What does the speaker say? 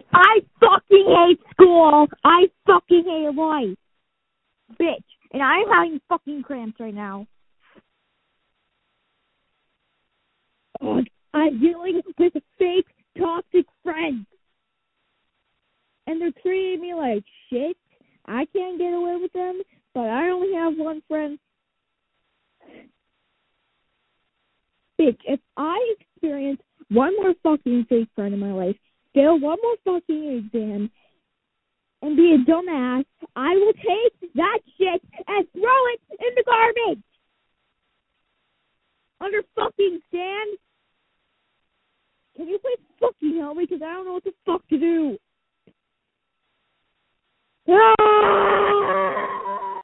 I fucking hate school. I fucking hate life. Bitch. And I'm having fucking cramps right now. Ugh, I'm dealing with fake toxic friends. And they're treating me like shit. I can't get away with them, but I only have one friend. Bitch, if I experience one more fucking fake friend in my life, fail one more fucking exam, and be a dumbass, I will take that shit and throw it in the garbage! Under fucking stand? Can you please fucking help me? Because I don't know what the fuck to do. Ah!